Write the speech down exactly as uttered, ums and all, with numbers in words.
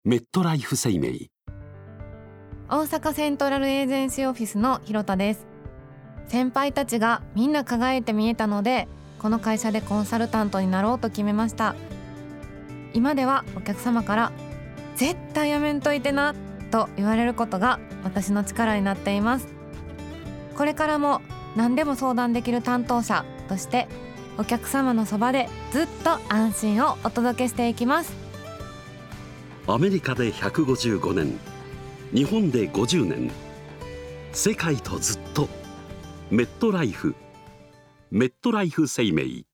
メットライフ生命。 大阪セントラルエージェンシーオフィスの広田です。先輩たちがみんな輝いて見えたので、この会社でコンサルタントになろうと決めました。今ではお客様から絶対やめんといてなと言われることが私の力になっています。これからも何でも相談できる担当者としてお客様のそばでずっと安心をお届けしていきます。 アメリカでひゃくごじゅうごねん、日本でごじゅうねん、世界とずっとメットライフ、メットライフ生命。